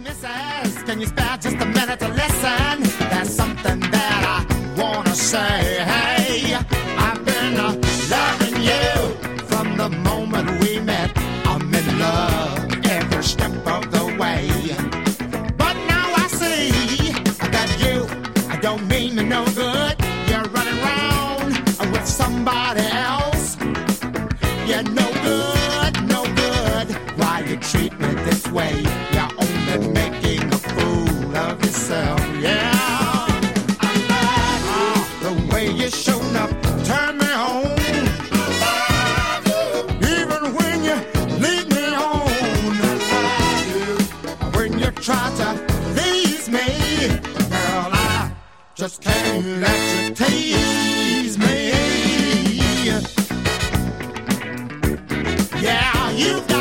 Missus, can you spare just a minute to listen? There's something that I wanna say. Hey, I've been loving you from the moment we met. I'm in love every step of the way. But now I see that you don't mean no good. You're running around with somebody else. You're no good, no good. Why you treat me this way? You're only making a fool of yourself. Yeah, I'm mad. The way you shown up, turn me on. Even when you lead me on. When you try to please me, girl, I just can't let you tease me. Yeah, you